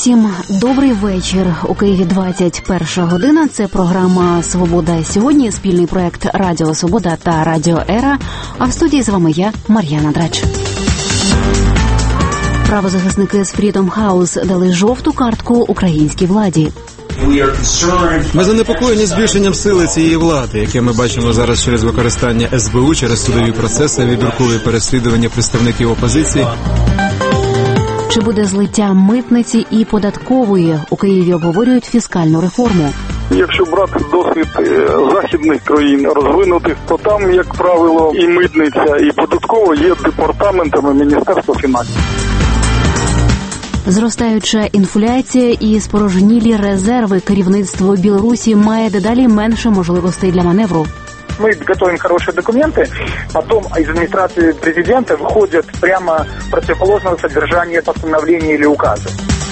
Усім добрий вечір. У Києві 21 година. Це програма «Свобода сьогодні», спільний проект «Радіо Свобода» та «Радіо Ера». А в студії з вами я, Мар'яна Драч. Правозахисники з Freedom House дали жовту картку українській владі. Ми занепокоєні збільшенням сили цієї влади, яке ми бачимо зараз через використання СБУ, через судові процеси, вибіркові переслідування представників опозиції. Чи буде злиття митниці і податкової? У Києві обговорюють фіскальну реформу. Якщо брати досвід західних країн розвинутих, то там, як правило, і митниця, і податкова є департаментами Міністерства фінансів. Зростаюча інфляція і спорожнілі резерви. Керівництво Білорусі має дедалі менше можливостей для маневру. Мы готовим хорошие документы, потом из администрации президента выходят прямо противоположного содержания постановления или указа.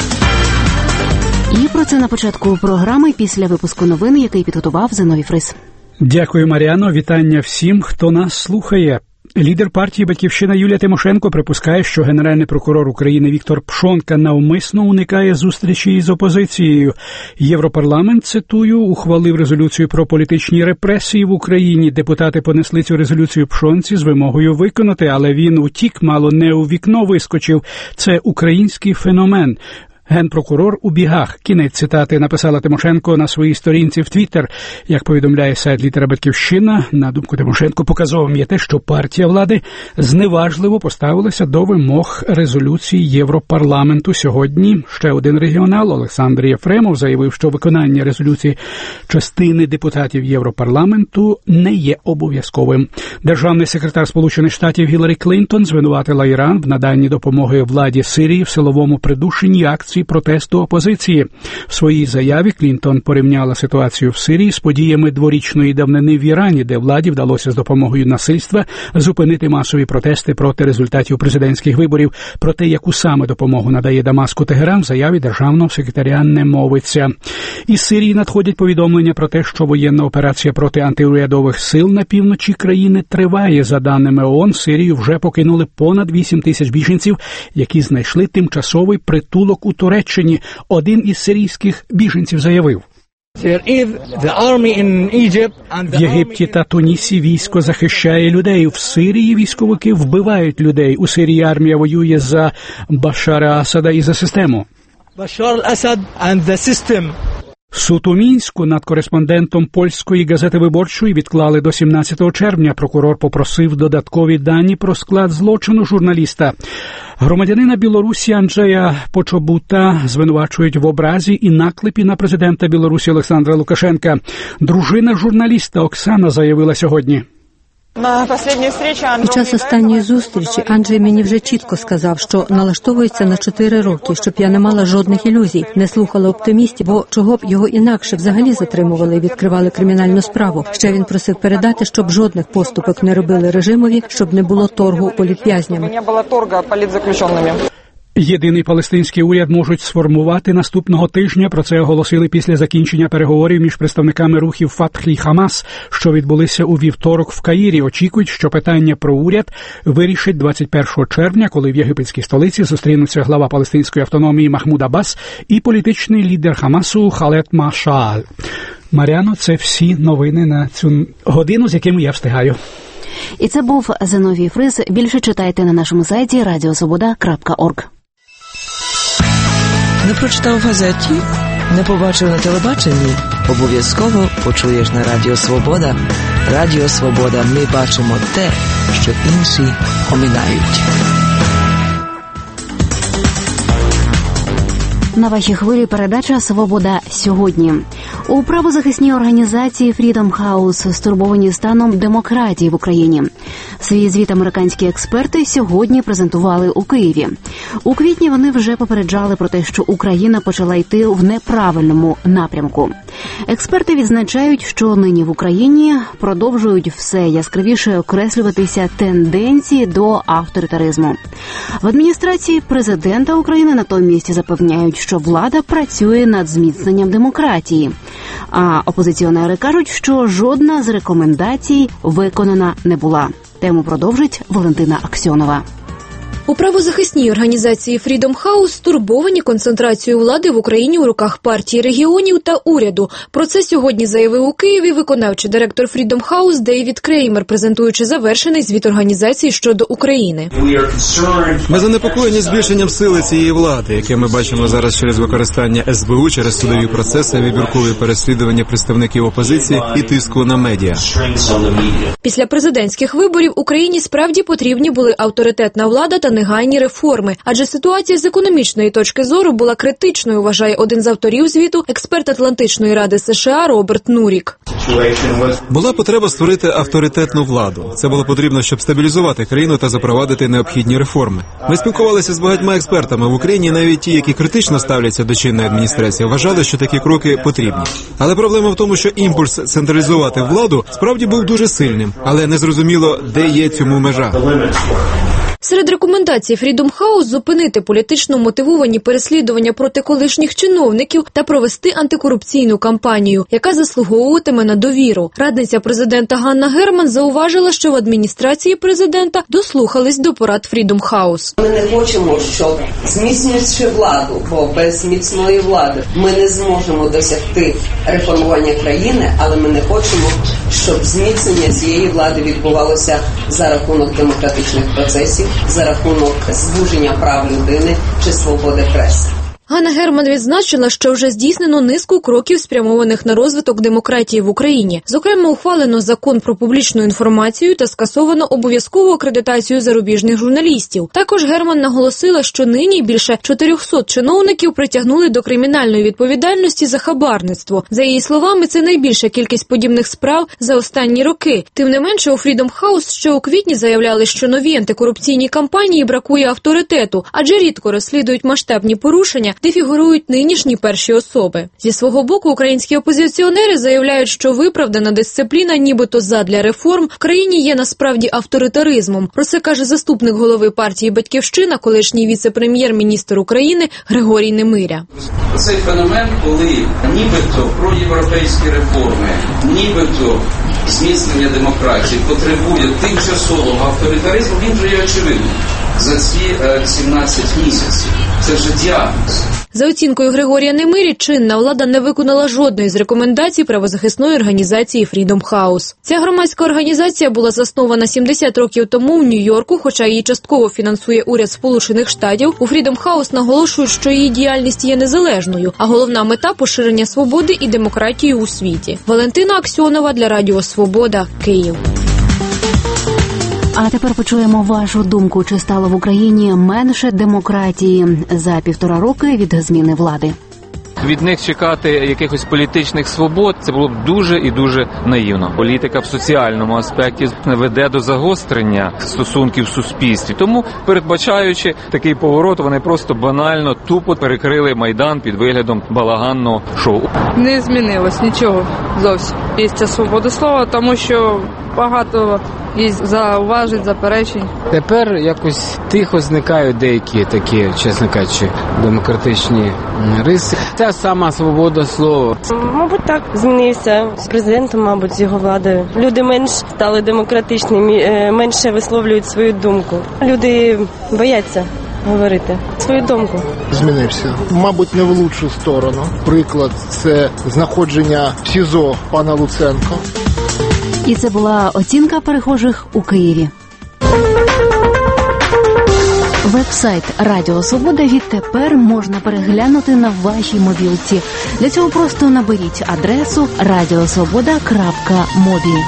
І про це на початку програми після випуску новин, який підготував Зиновій Фрис. Дякую, Мар'яно. Вітання всім, хто нас слухає. Лідер партії «Батьківщина» Юлія Тимошенко припускає, що генеральний прокурор України Віктор Пшонка навмисно уникає зустрічі із опозицією. Європарламент, цитую, ухвалив резолюцію про політичні репресії в Україні. Депутати понесли цю резолюцію Пшонці з вимогою виконати, але він утік, мало не у вікно вискочив. Це український феномен. Генпрокурор у бігах. Кінець цитати написала Тимошенко на своїй сторінці в Твіттер. Як повідомляє сайт лідера «Батьківщина», на думку Тимошенко, показовим є те, що партія влади зневажливо поставилася до вимог резолюції Європарламенту. Сьогодні ще один регіонал, Олександр Єфремов, заявив, що виконання резолюції частини депутатів Європарламенту не є обов'язковим. Державний секретар Сполучених Штатів Гіларі Клінтон звинуватила Іран в наданні допомоги владі Сирії в силовому придушенні акцій протесту опозиції. В своїй заяві Клінтон порівняла ситуацію в Сирії з подіями дворічної давнини в Ірані, де владі вдалося з допомогою насильства зупинити масові протести проти результатів президентських виборів. Про те, яку саме допомогу надає Дамаску Тегеран, в заяві державного секретаря не мовиться. Із Сирії надходять повідомлення про те, що воєнна операція проти антиурядових сил на півночі країни триває. За даними ООН, Сирію вже покинули понад 8 тисяч біженців, які знайшли тимчасовий притулок у Туреччині. Один із сирійських біженців заявив: в Єгипті та Тунісі військо захищає людей. В Сирії військовики вбивають людей. У Сирії армія воює за Башара Асада і за систему. Суд у Мінську над кореспондентом польської газети «Виборчої» відклали до 17 червня. Прокурор попросив додаткові дані про склад злочину журналіста. Громадянина Білорусі Анджея Почобута звинувачують в образі і наклепі на президента Білорусі Олександра Лукашенка. Дружина журналіста Оксана заявила сьогодні: під час останньої зустрічі Анджей мені вже чітко сказав, що налаштовується на 4 роки, щоб я не мала жодних ілюзій, не слухала оптимістів, бо чого б його інакше взагалі затримували і відкривали кримінальну справу. Ще він просив передати, щоб жодних поступок не робили режимові, щоб не було торгу політв'язнями. Єдиний палестинський уряд можуть сформувати наступного тижня. Про це оголосили після закінчення переговорів між представниками рухів Фатх і Хамас, що відбулися у вівторок в Каїрі. Очікують, що питання про уряд вирішить 21 червня, коли в єгипетській столиці зустрінуться глава палестинської автономії Махмуд Аббас і політичний лідер Хамасу Халед Машааль. Мар'яно, це всі новини на цю годину, з якими я встигаю. І це був Зиновій Фрис. Більше читайте на нашому сайті radiosvoboda.org. Не прочитав в газеті? Не побачив на телебаченні? Обов'язково почуєш на Радіо Свобода. Радіо Свобода. Ми бачимо те, що інші оминають. На вашій хвилі передача «Свобода сьогодні». У правозахисній організації Freedom House стурбовані станом демократії в Україні. Свій звіт американські експерти сьогодні презентували у Києві. У квітні вони вже попереджали про те, що Україна почала йти в неправильному напрямку. Експерти відзначають, що нині в Україні продовжують все яскравіше окреслюватися тенденції до авторитаризму. В адміністрації президента України натомість запевняють, що влада працює над зміцненням демократії. А опозиціонери кажуть, що жодна з рекомендацій виконана не була. Тему продовжить Валентина Аксьонова. У правозахисній організації Freedom House стурбовані концентрацією влади в Україні у руках партії регіонів та уряду. Про це сьогодні заявив у Києві виконавчий директор Freedom House Дейвід Креймер, презентуючи завершений звіт організації щодо України. Ми занепокоєні збільшенням сили цієї влади, яке ми бачимо зараз через використання СБУ, через судові процеси, вибіркові переслідування представників опозиції і тиску на медіа. Після президентських виборів Україні справді потрібні були авторитетна влада та негайні реформи, адже ситуація з економічної точки зору була критичною, вважає один з авторів звіту, експерт Атлантичної ради США Роберт Нурік. Була потреба створити авторитетну владу. Це було потрібно, щоб стабілізувати країну та запровадити необхідні реформи. Ми спілкувалися з багатьма експертами в Україні, навіть ті, які критично ставляться до чинної адміністрації, вважали, що такі кроки потрібні. Але проблема в тому, що імпульс централізувати владу справді був дуже сильним, але незрозуміло, де є цьому межа. Серед рекомендацій Freedom House зупинити політично мотивовані переслідування проти колишніх чиновників та провести антикорупційну кампанію, яка заслуговуватиме на довіру. Радниця президента Ганна Герман зауважила, що в адміністрації президента дослухались до порад Freedom House. Ми не хочемо, щоб зміцнюючи владу, бо без міцної влади ми не зможемо досягти реформування країни, але ми не хочемо, щоб зміцнення цієї влади відбувалося за рахунок демократичних процесів, за рахунок звуження прав людини чи свободи преси. Ганна Герман відзначила, що вже здійснено низку кроків, спрямованих на розвиток демократії в Україні. Зокрема, ухвалено закон про публічну інформацію та скасовано обов'язкову акредитацію зарубіжних журналістів. Також Герман наголосила, що нині більше 400 чиновників притягнули до кримінальної відповідальності за хабарництво. За її словами, це найбільша кількість подібних справ за останні роки. Тим не менше, у Freedom House ще у квітні заявляли, що нові антикорупційні кампанії бракує авторитету, адже рідко розслідують масштабні порушення, де фігурують нинішні перші особи. Зі свого боку, українські опозиціонери заявляють, що виправдана дисципліна, нібито задля реформ, в країні є насправді авторитаризмом. Про це каже заступник голови партії «Батьківщина», колишній віце-прем'єр-міністр України Григорій Немиря. Цей феномен, коли нібито проєвропейські реформи, нібито зміцнення демократії потребує тимчасового авторитаризму, він вже є очевидним за ці 17 місяців. Це вже діагноз. За оцінкою Григорія Немирі, чинна влада не виконала жодної з рекомендацій правозахисної організації Freedom House. Ця громадська організація була заснована 70 років тому в Нью-Йорку, хоча її частково фінансує уряд Сполучених Штатів. У Freedom House наголошують, що її діяльність є незалежною, а головна мета – поширення свободи і демократії у світі. Валентина Аксьонова для Радіо Свобода, Київ. А тепер почуємо вашу думку, чи стало в Україні менше демократії за 1,5 роки від зміни влади. Від них чекати якихось політичних свобод – це було б дуже і дуже наївно. Політика в соціальному аспекті не веде до загострення стосунків в суспільстві. Тому, передбачаючи такий поворот, вони просто банально, тупо перекрили Майдан під виглядом балаганного шоу. Не змінилось нічого зовсім. Є ця свобода слова, тому що багато є зауважень, заперечень. Тепер якось тихо зникають деякі такі, чесно кажучи, демократичні риси. Та сама свобода слова. Мабуть, так. Змінився з президентом, мабуть, з його владою. Люди менш стали демократичними, менше висловлюють свою думку. Люди бояться говорити свою думку. Змінився. Мабуть, не в лучшу сторону. Приклад – це знаходження в СІЗО пана Луценко. І це була оцінка перехожих у Києві. Веб-сайт Радіо Свобода відтепер можна переглянути на вашій мобілці. Для цього просто наберіть адресу radiosvoboda.mobi.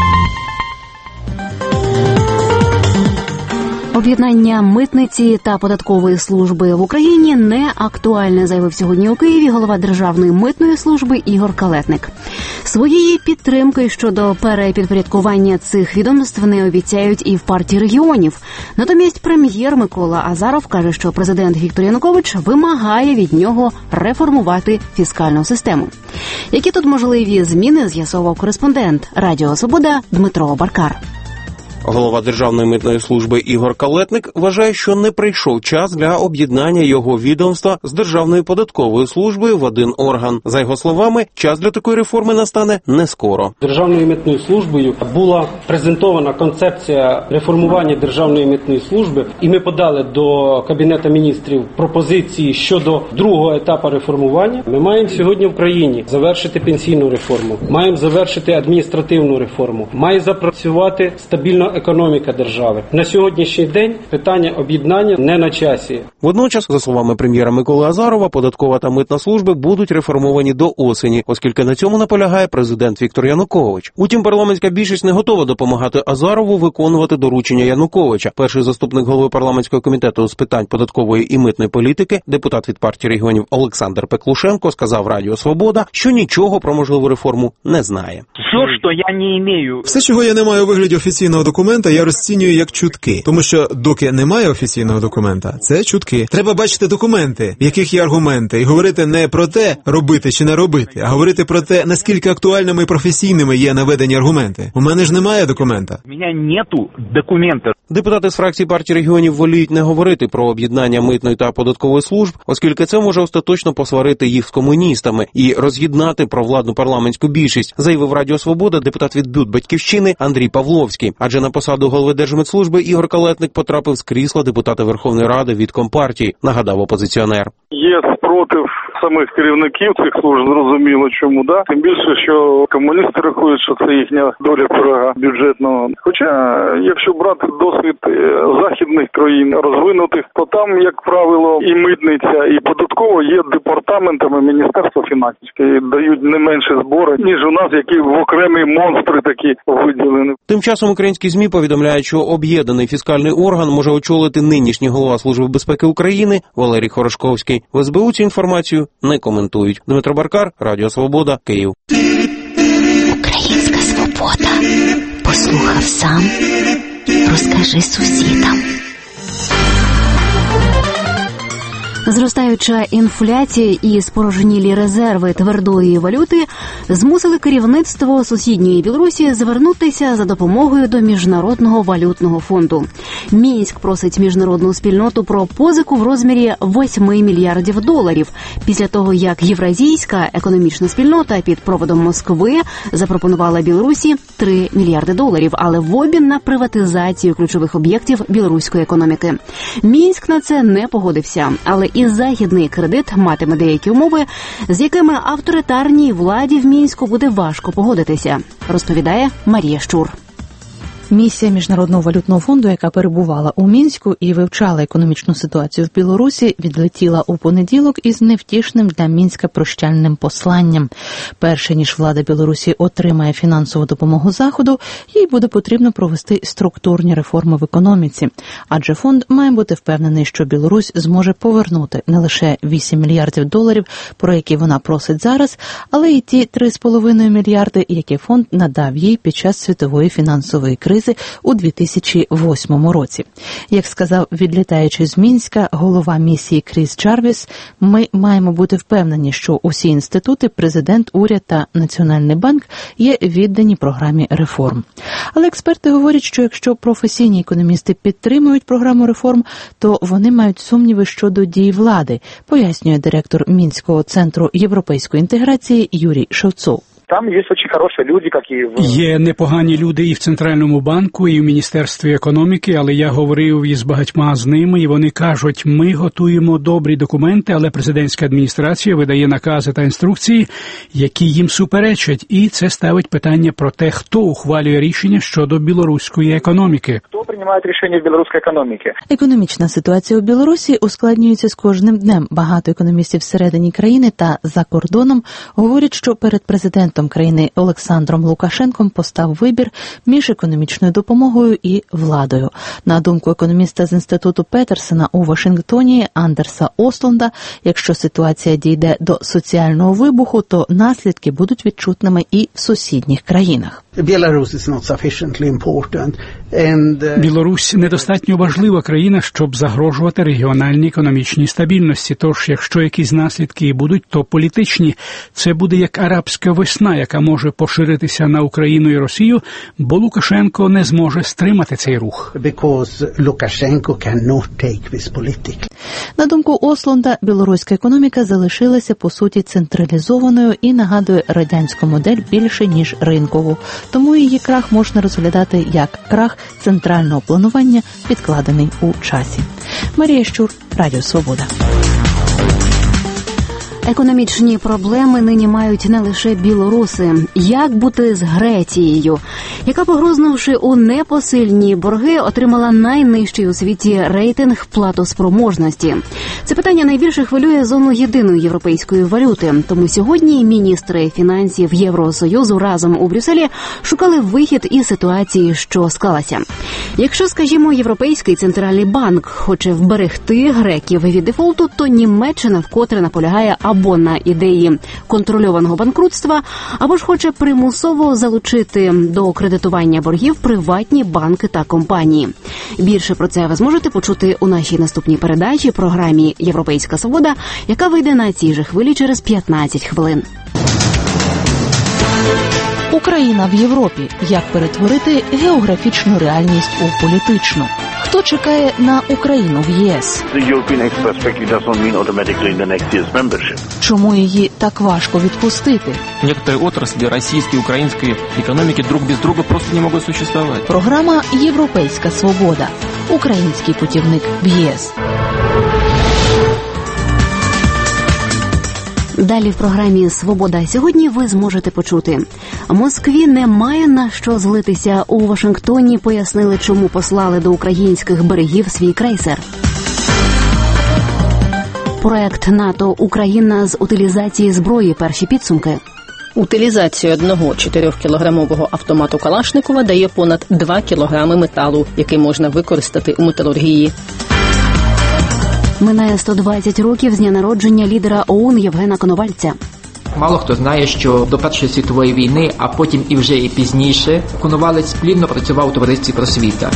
Об'єднання митниці та податкової служби в Україні не актуальне, заявив сьогодні у Києві голова Державної митної служби Ігор Калетник. Своєї підтримки щодо перепідпорядкування цих відомств не обіцяють і в партії регіонів. Натомість прем'єр Микола Азаров каже, що президент Віктор Янукович вимагає від нього реформувати фіскальну систему. Які тут можливі зміни, з'ясовував кореспондент Радіо Свобода Дмитро Баркар. Голова Державної митної служби Ігор Калетник вважає, що не прийшов час для об'єднання його відомства з Державною податковою службою в один орган. За його словами, час для такої реформи настане не скоро. Державною митною службою була презентована концепція реформування Державної митної служби, і ми подали до Кабінету міністрів пропозиції щодо другого етапу реформування. Ми маємо сьогодні в країні завершити пенсійну реформу, маємо завершити адміністративну реформу, має запрацювати стабільна економіка держави. На сьогоднішній день питання об'єднання не на часі. Водночас, за словами прем'єра Миколи Азарова, податкова та митна служби будуть реформовані до осені, оскільки на цьому наполягає президент Віктор Янукович. Утім, парламентська більшість не готова допомагати Азарову виконувати доручення Януковича. Перший заступник голови парламентського комітету з питань податкової і митної політики, депутат від партії регіонів Олександр Пеклушенко, сказав Радіо Свобода, що нічого про можливу реформу не знає. Все, чого я не маю у вигляді офіційного документа, я розцінюю як чутки. Тому що доки немає офіційного документа, це чутки. Треба бачити документи, в яких є аргументи, і говорити не про те, робити чи не робити, а говорити про те, наскільки актуальними і професійними є наведені аргументи. У мене ж немає документа. У мене нету документа. Депутати з фракції партії регіонів воліють не говорити про об'єднання митної та податкової служб, оскільки це може остаточно посварити їх з комуністами і роз'єднати провладну парламентську більшість, заявив Радіо Свобода депутат від БЮТ «Батьківщини» Андрій Павловський. Адже на посаду голови Держмитслужби Ігор Калетник потрапив з крісла депутата Верховної Ради від Компартії, нагадав опозиціонер. Є спротив самих керівників цих служб, зрозуміло чому, да? Тим більше, що комуністи рахують, що це їхня доля пирога бюджетного. Хоча, якщо брати досвід західних країн розвинутих, то там, як правило, і митниця, і податково є департаментами Міністерства фінансів, які дають не менше збори, ніж у нас, які в окремі монстри такі виділені. Тим часом українські ЗМІ повідомляють, що об'єднаний фіскальний орган може очолити нинішній голова Служби безпеки України Валерій Хорошковський. В СБУ цю інформацію не коментують. Дмитро Баркар, Радіо Свобода, Київ. Українська свобода. Послухав сам, розкажи сусідам. Зростаюча інфляція і спорожнілі резерви твердої валюти змусили керівництво сусідньої Білорусі звернутися за допомогою до Міжнародного валютного фонду. Мінськ просить міжнародну спільноту про позику в розмірі $8 мільярдів після того, як Євразійська економічна спільнота під проводом Москви запропонувала Білорусі $3 мільярди, але в обмін на приватизацію ключових об'єктів білоруської економіки. Мінськ на це не погодився, але і західний кредит матиме деякі умови, з якими авторитарній владі в Мінську буде важко погодитися, розповідає Марія Щур. Місія Міжнародного валютного фонду, яка перебувала у Мінську і вивчала економічну ситуацію в Білорусі, відлетіла у понеділок із невтішним для Мінська прощальним посланням. Перше, ніж влада Білорусі отримає фінансову допомогу Заходу, їй буде потрібно провести структурні реформи в економіці. Адже фонд має бути впевнений, що Білорусь зможе повернути не лише $8 мільярдів, про які вона просить зараз, але й ті $3,5 мільярди, які фонд надав їй під час світової фінансової кризи у 2008 році. Як сказав, відлітаючи з Мінська, голова місії Кріс Джарвіс, ми маємо бути впевнені, що усі інститути, президент, уряд та Національний банк є віддані програмі реформ. Але експерти говорять, що якщо професійні економісти підтримують програму реформ, то вони мають сумніви щодо дій влади, пояснює директор Мінського центру європейської інтеграції Юрій Шевцов. Там є дуже хороші люди, які Є непогані люди і в Центральному банку, і в Міністерстві економіки, але я говорив із багатьма з ними, і вони кажуть, ми готуємо добрі документи, але президентська адміністрація видає накази та інструкції, які їм суперечать, і це ставить питання про те, хто ухвалює рішення щодо білоруської економіки. Хто приймає рішення в білоруській економіці? Економічна ситуація у Білорусі ускладнюється з кожним днем. Багато економістів всередині країни та за кордоном говорять, що перед президентом країни Олександром Лукашенком постав вибір між економічною допомогою і владою. На думку економіста з інституту Петерсена у Вашингтоні Андерса Ослунда, якщо ситуація дійде до соціального вибуху, то наслідки будуть відчутними і в сусідніх країнах. Belarus is not sufficiently important Білорусь недостатньо важлива країна, щоб загрожувати регіональній економічній стабільності. Тож, якщо якісь наслідки і будуть, то політичні. Це буде як арабська весна, яка може поширитися на Україну і Росію, бо Лукашенко не зможе стримати цей рух. На думку Ослунда, білоруська економіка залишилася, по суті, централізованою і нагадує радянську модель більше, ніж ринкову. Тому її крах можна розглядати як крах центрального планування, підкладений у часі. Марія Щур, Радіо Свобода. Економічні проблеми нині мають не лише білоруси. Як бути з Грецією, яка, погрузнувши у непосильні борги, отримала найнижчий у світі рейтинг платоспроможності? Це питання найбільше хвилює зону єдиної європейської валюти. Тому сьогодні міністри фінансів Євросоюзу разом у Брюсселі шукали вихід із ситуації, що склалася. Якщо, скажімо, Європейський центральний банк хоче вберегти греків від дефолту, то Німеччина вкотре наполягає або на ідеї контрольованого банкрутства, або ж хоче примусово залучити до кредитування боргів приватні банки та компанії. Більше про це ви зможете почути у нашій наступній передачі, програмі «Європейська свобода», яка вийде на цій же хвилі через 15 хвилин. Україна в Європі. Як перетворити географічну реальність у політичну? Хто чекає на Україну в ЄС? Чому її так важко відпустити? Некоторые отрасли российской и украинской экономики друг без друга просто не могут существовать. Програма «Європейська свобода». Український путівник в ЄС. Далі в програмі «Свобода» сьогодні ви зможете почути. Москві немає на що злитися. У Вашингтоні пояснили, чому послали до українських берегів свій крейсер. Проект НАТО «Україна з утилізації зброї. Перші підсумки». Утилізація одного 4-кілограмового автомату Калашникова дає понад 2 кілограми металу, який можна використати у металургії. Минає 120 років з дня народження лідера ОУН Євгена Коновальця. Мало хто знає, що до Першої світової війни, а потім і вже і пізніше, Коновалець плідно працював у товаристві «Просвіта».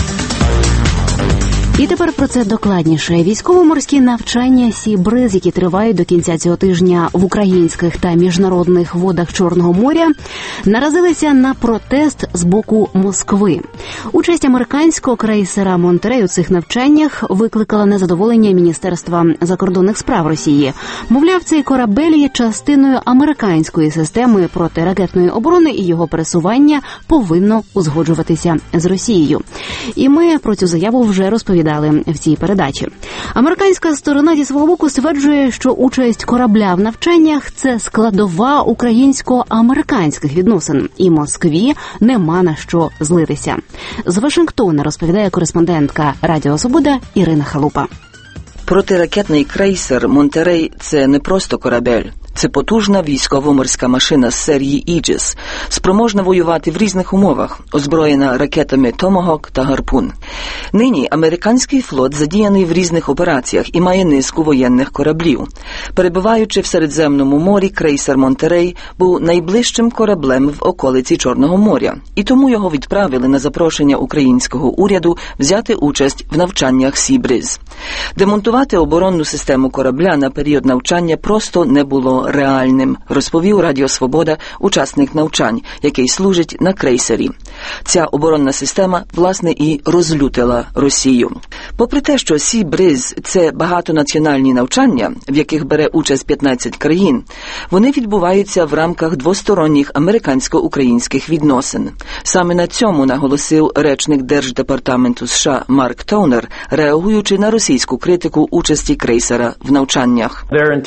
І тепер про це докладніше. Військово-морські навчання «Сі-Бриз», які тривають до кінця цього тижня в українських та міжнародних водах Чорного моря, наразилися на протест з боку Москви. Участь американського крейсера «Монтерей» у цих навчаннях викликала незадоволення Міністерства закордонних справ Росії. Мовляв, цей корабель є частиною американської системи протиракетної оборони, і його пересування повинно узгоджуватися з Росією. І ми про цю заяву вже розповідали в цій передачі. Американська сторона зі свого боку стверджує, що участь корабля в навчаннях – це складова українсько-американських відносин, і Москві нема на що злитися. З Вашингтона розповідає кореспондентка Радіо Свобода Ірина Халупа. Протиракетний крейсер «Монтерей» – це не просто корабель. Це потужна військово-морська машина з серії «Іджес», спроможна воювати в різних умовах, озброєна ракетами «Томагок» та «Гарпун». Нині американський флот задіяний в різних операціях і має низку воєнних кораблів. Перебуваючи в Середземному морі, крейсер «Монтерей» був найближчим кораблем в околиці Чорного моря, і тому його відправили на запрошення українського уряду взяти участь в навчаннях «Сі-Бриз». Демонтувати оборонну систему корабля на період навчання просто не було реальним, розповів Радіо Свобода учасник навчань, який служить на крейсері. Ця оборонна система, власне, і розлютила Росію. Попри те, що «Сі-Бриз» – це багатонаціональні навчання, в яких бере участь 15 країн, вони відбуваються в рамках двосторонніх американсько-українських відносин. Саме на цьому наголосив речник Держдепартаменту США Марк Тоунер, реагуючи на російську критику участі крейсера в навчаннях.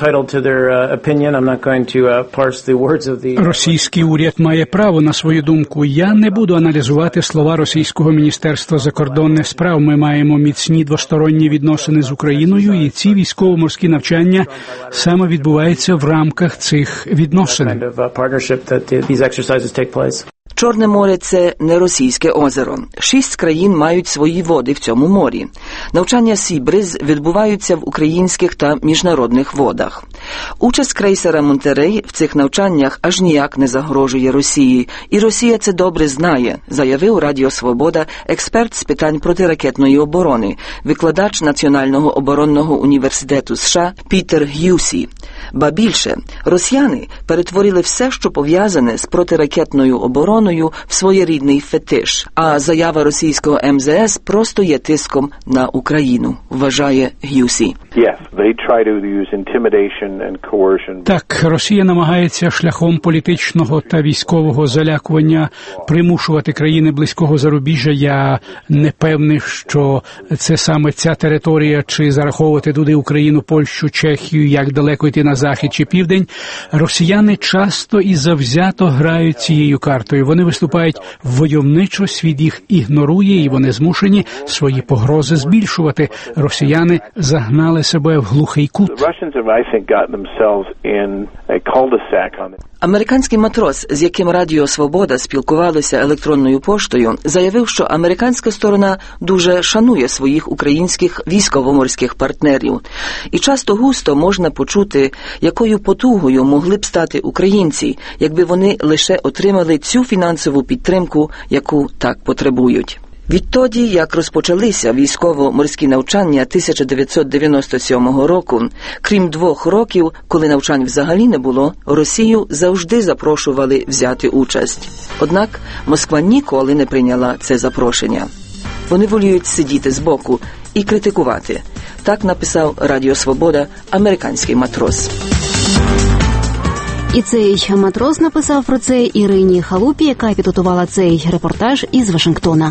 Російський уряд має право на свою думку. Я не буду аналізувати слова російського Міністерства закордонних справ. Ми маємо міцні двосторонні відносини з Україною, і ці військово-морські навчання саме відбуваються в рамках цих відносин. Чорне море – це не російське озеро. 6 країн мають свої води в цьому морі. Навчання Сібриз відбуваються в українських та міжнародних водах. Участь крейсера «Монтерей» в цих навчаннях аж ніяк не загрожує Росії. І Росія це добре знає, заявив Радіо Свобода експерт з питань протиракетної оборони, викладач Національного оборонного університету США Пітер Г'юсі. Ба більше, росіяни перетворили все, що пов'язане з протиракетною обороною, в своєрідний фетиш. А заява російського МЗС просто є тиском на Україну, вважає Г'юсі. Так, Росія намагається шляхом політичного та військового залякування примушувати країни близького зарубіжжя. Я не певний, що це саме ця територія, чи зараховувати туди Україну, Польщу, Чехію, як далеко йти на захід чи південь. Росіяни часто і завзято грають цією картою. Вони виступають войовничо, світ їх ігнорує, і вони змушені свої погрози збільшувати. Росіяни загнали себе в глухий кут. Американський матрос, з яким Радіо Свобода спілкувалися електронною поштою, заявив, що американська сторона дуже шанує своїх українських військово-морських партнерів. І часто густо можна почути, якою потугою могли б стати українці, якби вони лише отримали цю фінансову підтримку, яку так потребують. Відтоді, як розпочалися військово-морські навчання 1997 року, крім 2 років, коли навчань взагалі не було, Росію завжди запрошували взяти участь. Однак Москва ніколи не прийняла це запрошення. Вони воліють сидіти збоку і критикувати. Так написав Радіо Свобода американський матрос. І цей матрос написав про це Ірині Халупі, яка підготувала цей репортаж із Вашингтона.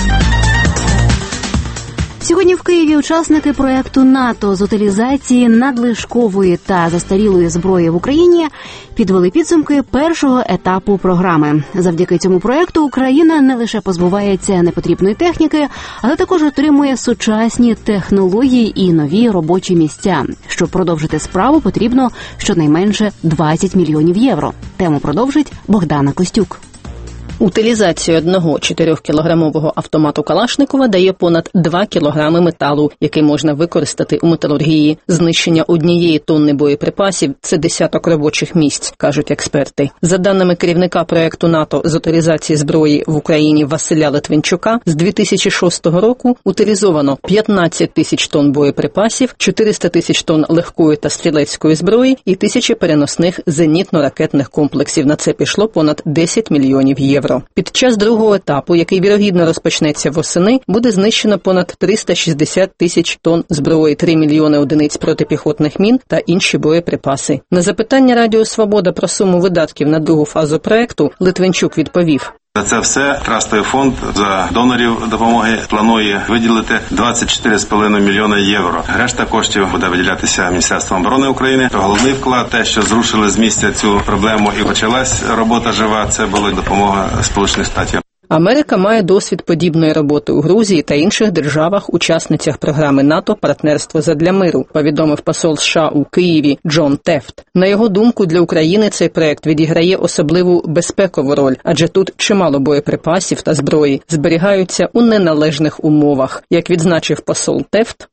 Сьогодні в Києві учасники проекту НАТО з утилізації надлишкової та застарілої зброї в Україні підвели підсумки першого етапу програми. Завдяки цьому проекту Україна не лише позбувається непотрібної техніки, але також отримує сучасні технології і нові робочі місця. Щоб продовжити справу, потрібно щонайменше 20 мільйонів євро. Тему продовжить Богдана Костюк. Утилізація одного 4-кілограмового автомату Калашникова дає понад 2 кілограми металу, який можна використати у металургії. Знищення 1 тонни боєприпасів – це десяток робочих місць, кажуть експерти. За даними керівника проекту НАТО з утилізації зброї в Україні Василя Литвинчука, з 2006 року утилізовано 15 тисяч тонн боєприпасів, 400 тисяч тонн легкої та стрілецької зброї і тисячі переносних зенітно-ракетних комплексів. На це пішло понад 10 мільйонів євро. Під час другого етапу, який вірогідно розпочнеться восени, буде знищено понад 360 тисяч тонн зброї, 3 мільйони одиниць протипіхотних мін та інші боєприпаси. На запитання Радіо Свобода про суму видатків на другу фазу проекту Литвинчук відповів: За це все Трастовий фонд за донорів допомоги планує виділити 24,5 мільйона євро. Решта коштів буде виділятися Міністерством оборони України. Головний вклад, те, що зрушили з місця цю проблему і почалась робота жива, це була допомога Сполучених Штатів. Америка має досвід подібної роботи у Грузії та інших державах-учасницях програми НАТО «Партнерство задля миру», повідомив посол США у Києві Джон Тефт. На його думку, для України цей проект відіграє особливу безпекову роль, адже тут чимало боєприпасів та зброї зберігаються у неналежних умовах. Як відзначив посол Тефт,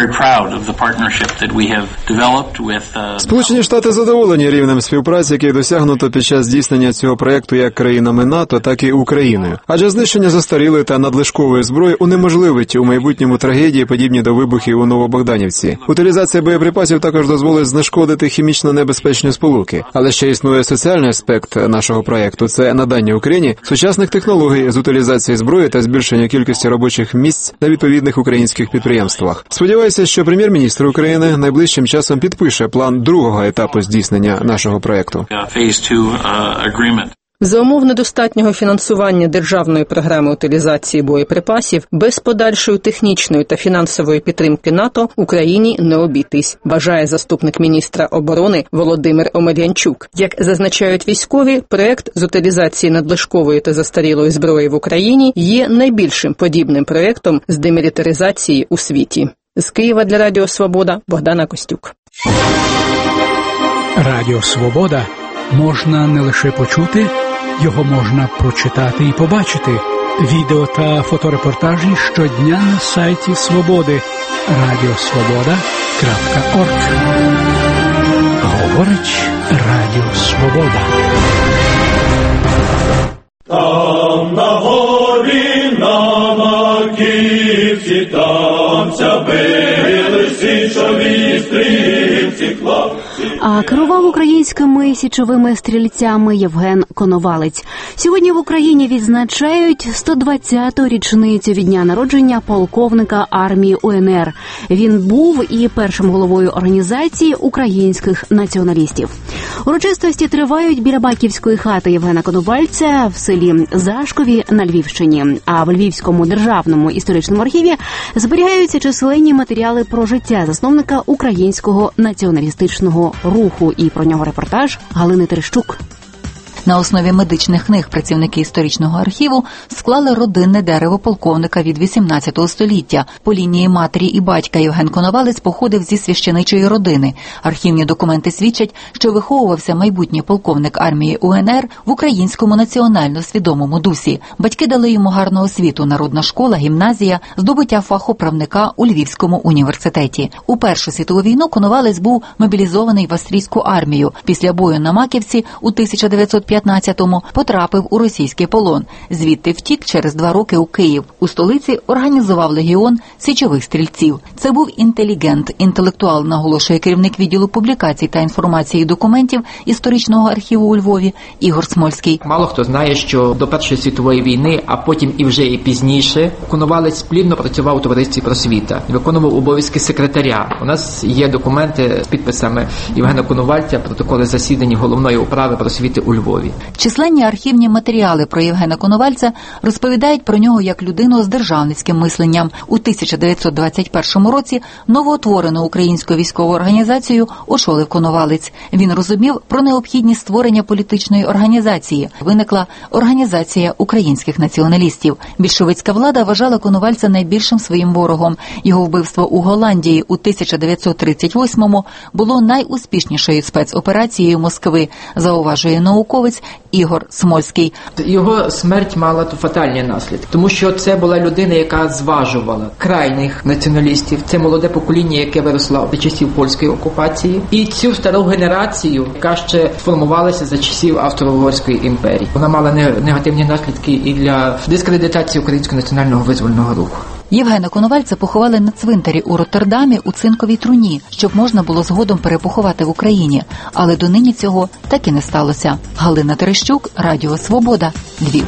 Сполучені Штати задоволені рівнем співпраці, який досягнуто під час здійснення цього проекту як країнами НАТО, так і Україною. Адже знищення застарілої та надлишкової зброї унеможливить у майбутньому трагедії, подібні до вибухів у Новобогданівці. Утилізація боєприпасів також дозволить знешкодити хімічно небезпечні сполуки. Але ще існує соціальний аспект нашого проекту – це надання Україні сучасних технологій з утилізації зброї та збільшення кількості робочих місць на відповідних українських підприємствах. Сподіваюся, що прем'єр-міністр України найближчим часом підпише план другого етапу здійснення нашого проекту. За умов недостатнього фінансування державної програми утилізації боєприпасів, без подальшої технічної та фінансової підтримки НАТО Україні не обійтись, вважає заступник міністра оборони Володимир Омелянчук. Як зазначають військові, проект з утилізації надлишкової та застарілої зброї в Україні є найбільшим подібним проектом з демілітаризації у світі. З Києва для Радіо Свобода Богдана Костюк. Радіо Свобода можна не лише почути, Його можна прочитати і побачити. Відео та фоторепортажі щодня на сайті Свободи radiosvoboda.org. Говорить Радіо Свобода. Там на горі, на маківці, там ся били січові стрільці, хлопці. А керував українськими січовими стрільцями Євген Коновалець. Сьогодні в Україні відзначають 120-ту річницю від дня народження полковника армії УНР. Він був і першим головою організації українських націоналістів. Урочистості тривають біля батьківської хати Євгена Коновальця в селі Зашкові на Львівщині. А в Львівському державному історичному архіві зберігаються численні матеріали про життя засновника українського націоналістичного руху. І про нього репортаж Галини Терещук. На основі медичних книг працівники історичного архіву склали родинне дерево полковника від 18 століття. По лінії матері і батька Євген Коновалець походив зі священичої родини. Архівні документи свідчать, що виховувався майбутній полковник армії УНР в українському національно свідомому дусі. Батьки дали йому гарну освіту – народна школа, гімназія, здобуття фаху правника у Львівському університеті. У Першу світову війну Коновалець був мобілізований в австрійську армію. Після бою на Маківці у 1915-му потрапив у російський полон. Звідти втік через 2 роки у Київ. У столиці організував легіон січових стрільців. Це був інтелігент, інтелектуал, наголошує керівник відділу публікацій та інформації документів історичного архіву у Львові Ігор Смольський. Мало хто знає, що до Першої світової війни, а потім і вже і пізніше, Коновалець плідно працював у товаристві «Просвіта», виконував обов'язки секретаря. У нас є документи з підписами Євгена Коновальця, протоколи засідань головної управи «Просвіти» у Львові. Численні архівні матеріали про Євгена Коновальця розповідають про нього як людину з державницьким мисленням. У 1921 році новоутворену українську військову організацію очолив Коновалець. Він розумів про необхідність створення політичної організації. Виникла Організація українських націоналістів. Більшовицька влада вважала Коновальця найбільшим своїм ворогом. Його вбивство у Голландії у 1938-му було найуспішнішою спецоперацією Москви, зауважує науковець Ігор Смольський. Його смерть мала фатальні наслідки, тому що це була людина, яка зважувала крайніх націоналістів. Це молоде покоління, яке виросло під часів польської окупації. І цю стару генерацію, яка ще формувалася за часів Австро-Угорської імперії. Вона мала негативні наслідки і для дискредитації українського національного визвольного руху. Євгена Коновальця поховали на цвинтарі у Роттердамі у цинковій труні, щоб можна було згодом перепоховати в Україні. Але донині цього так і не сталося. Галина Терещук, Радіо Свобода, Львів.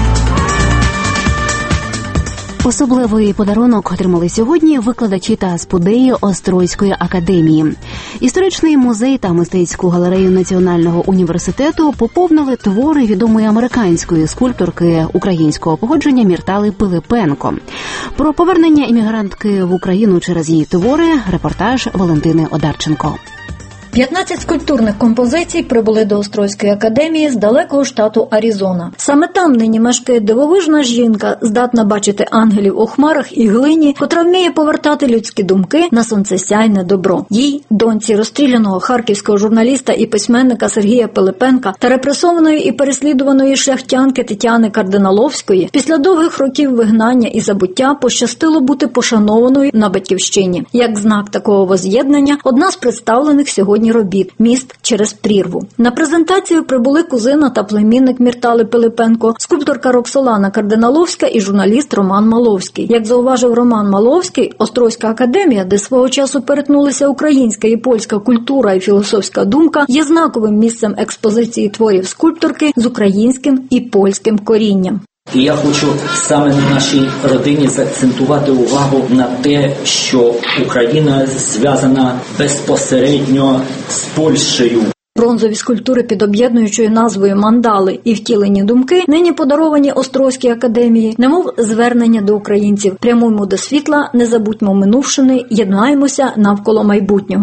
Особливий подарунок отримали сьогодні викладачі та спудеї Острозької академії. Історичний музей та мистецьку галерею Національного університету поповнили твори відомої американської скульпторки українського походження Міртали Пилипенко. Про повернення іммігрантки в Україну через її твори – репортаж Валентини Одарченко. 15 скульптурних композицій прибули до Острозької академії з далекого штату Аризона. Саме там нині мешкає дивовижна жінка, здатна бачити ангелів у хмарах і глині, котра вміє повертати людські думки на сонцесяйне добро. Їй, доньці розстріляного харківського журналіста і письменника Сергія Пилипенка та репресованої і переслідуваної шляхтянки Тетяни Кардиналовської, після довгих років вигнання і забуття пощастило бути пошанованою на батьківщині. Як знак такого воз'єднання, одна з представлених сьогодні робіт «Міст через прірву». На презентацію прибули кузина та племінник Міртали Пилипенко, скульпторка Роксолана Кардиналовська і журналіст Роман Маловський. Як зауважив Роман Маловський, Острозька академія, де свого часу перетнулися українська і польська культура і філософська думка, є знаковим місцем експозиції творів скульпторки з українським і польським корінням. І я хочу саме в нашій родині заакцентувати увагу на те, що Україна зв'язана безпосередньо з Польщею. Бронзові скульптури під об'єднуючою назвою «Мандали» і «Втілені думки» нині подаровані Острозькій академії, немов звернення до українців. Прямуймо до світла, не забудьмо минувшини, єднаємося навколо майбутнього.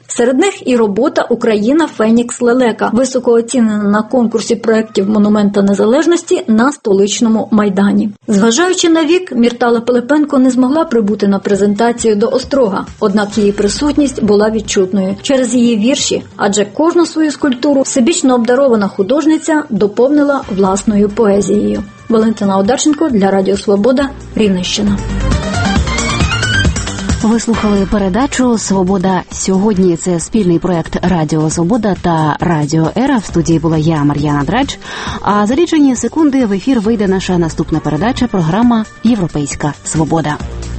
Серед них і робота «Україна. Фенікс Лелека», високо оцінена на конкурсі проєктів Монумента Незалежності на столичному Майдані. Зважаючи на вік, Міртала Пилипенко не змогла прибути на презентацію до Острога, однак її присутність була відчутною через її вірші, адже кожну свою скульптуру всебічно обдарована художниця доповнила власною поезією. Валентина Одарченко для Радіо Свобода, Рівненщина. Ви слухали передачу «Свобода сьогодні». Це спільний проєкт Радіо Свобода та Радіо Ера. В студії була я, Мар'яна Драч. А за лічені секунди в ефір вийде наша наступна передача, програма «Європейська свобода».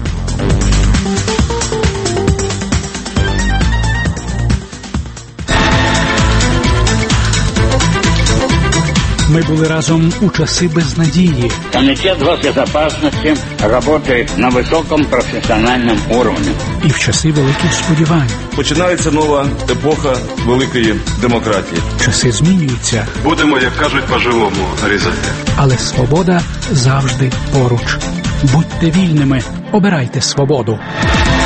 Ми були разом у часи безнадії. Комитет госбезопасности работает на высоком профессиональном уровне. І в часи великих сподівань. Починається нова епоха великої демократії. Часи змінюються. Будемо, як кажуть, по-живому різати. Але свобода завжди поруч. Будьте вільними, обирайте свободу.